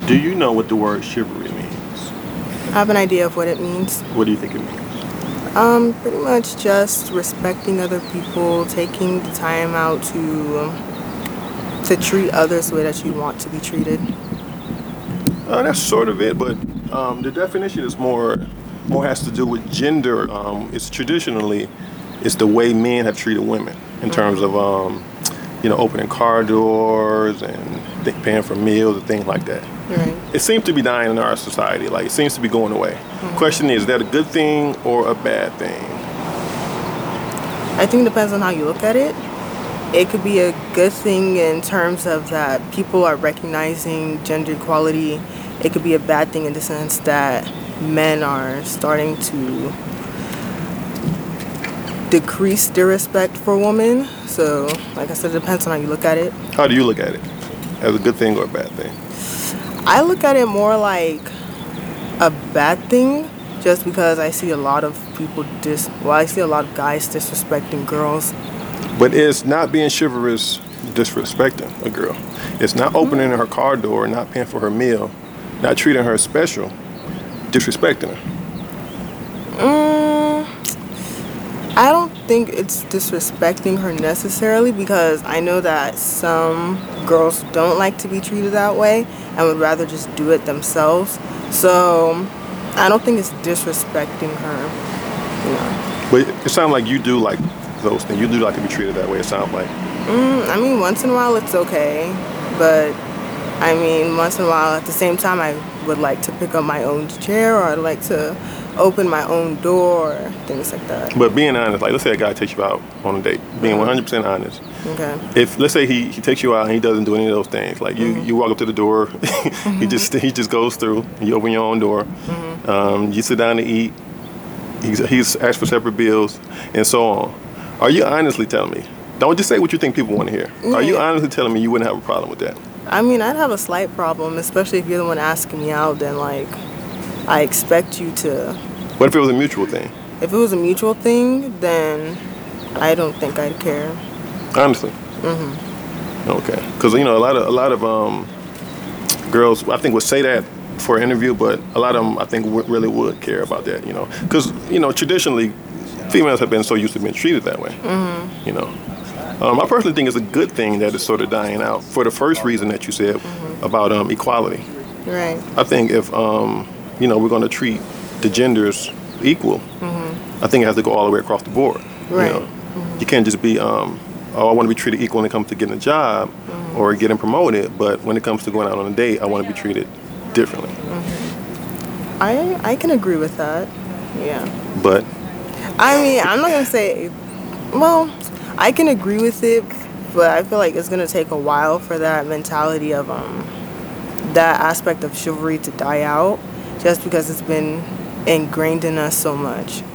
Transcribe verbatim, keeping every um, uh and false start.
Do you know what the word chivalry means? I have an idea of what it means. What do you think it means? Um, pretty much just respecting other people, taking the time out to um, to treat others the way that you want to be treated. Uh, that's sort of it, but um, the definition is more more has to do with gender. Um, it's traditionally it's the way men have treated women in terms of um, you know opening car doors and th- paying for meals and things like that. Right. It seems to be dying in our society. Like it seems to be going away. Question is, is that a good thing or a bad thing? I think it depends on how you look at it. It could be a good thing in terms of that people are recognizing gender equality. It could be a bad thing in the sense that men are starting to decrease their respect for women. So, like I said, it depends on how you look at it. How do you look at it? As a good thing or a bad thing? I look at it more like a bad thing just because I see a lot of people dis well, I see a lot of guys disrespecting girls. But it's not being chivalrous disrespecting a girl. It's not opening her car door, not paying for her meal, not treating her special, disrespecting her. Mm, I don't think it's disrespecting her necessarily because I know that some girls don't like to be treated that way and would rather just do it themselves. So I don't think it's disrespecting her, you know. But it sounds like you do like those things. You do like to be treated that way, it sounds like. Mm, I mean, once in a while it's okay, but I mean, once in a while at the same time I would like to pick up my own chair or I'd like to open my own door, or things like that. But being honest, like let's say a guy takes you out on a date, being one hundred percent honest. Okay. If let's say he, he takes you out and he doesn't do any of those things, like you, you walk up to the door, he just he just goes through, you open your own door, um, you sit down to eat, he's, he's asked for separate bills, and so on. Are you honestly telling me? Don't just say what you think people want to hear. Are you Yeah. honestly telling me you wouldn't have a problem with that? I mean, I'd have a slight problem, especially if you're the one asking me out, then like I expect you to. What if it was a mutual thing? If it was a mutual thing, then I don't think I'd care. Honestly. Mm-hmm. Okay. Because you know a lot of a lot of um, girls I think would say that for an interview, but a lot of them I think w- really would care about that. You know, because you know traditionally females have been so used to being treated that way. Mm-hmm. You know, um, I personally think it's a good thing that it's sort of dying out for the first reason that you said mm-hmm. about um, equality. Right. I think if um, you know we're going to treat the genders equal, mm-hmm. I think it has to go all the way across the board. Right. You know? Mm-hmm. You can't just be, um, oh, I want to be treated equal when it comes to getting a job mm-hmm. or getting promoted, but when it comes to going out on a date, I want to be treated differently. Mm-hmm. I I can agree with that. Yeah. But I mean, I'm not gonna say. Well, I can agree with it, but I feel like it's gonna take a while for that mentality of um that aspect of chivalry to die out, just because it's been ingrained in us so much.